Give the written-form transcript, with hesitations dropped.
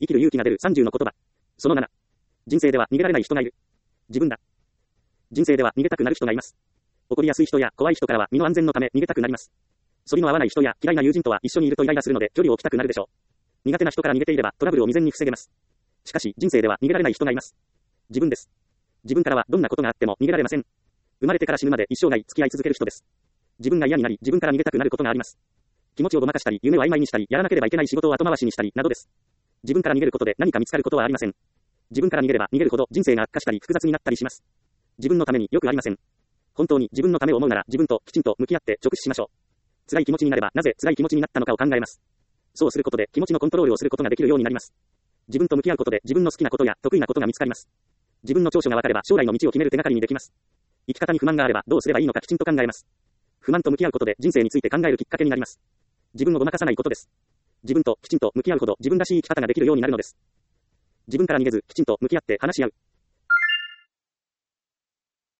生きる勇気が出る30の言葉。その7。人生では逃げられない人がいる。自分だ。人生では逃げたくなる人がいます。怒りやすい人や怖い人からは身の安全のため逃げたくなります。反りの合わない人や嫌いな友人とは一緒にいるとイライラするので距離を置きたくなるでしょう。苦手な人から逃げていればトラブルを未然に防げます。しかし人生では逃げられない人がいます。自分です。自分からはどんなことがあっても逃げられません。生まれてから死ぬまで一生涯付き合い続ける人です。自分が嫌になり自分から逃げたくなることがあります。気持ちをごまかしたり夢を曖昧にしたりやらなければいけない仕事を後回しにしたりなどです。自分から逃げることで何か見つかることはありません。自分から逃げれば逃げるほど人生が悪化したり複雑になったりします。自分のためによくありません。本当に自分のためを思うなら自分ときちんと向き合って直視しましょう。辛い気持ちになればなぜ辛い気持ちになったのかを考えます。そうすることで気持ちのコントロールをすることができるようになります。自分と向き合うことで自分の好きなことや得意なことが見つかります。自分の長所が分かれば将来の道を決める手がかりにできます。生き方に不満があればどうすればいいのかきちんと考えます。不満と向き合うことで人生について考えるきっかけになります。自分をごまかさないことです。自分ときちんと向き合うほど自分らしい生き方ができるようになるのです。自分から逃げずきちんと向き合って話し合う。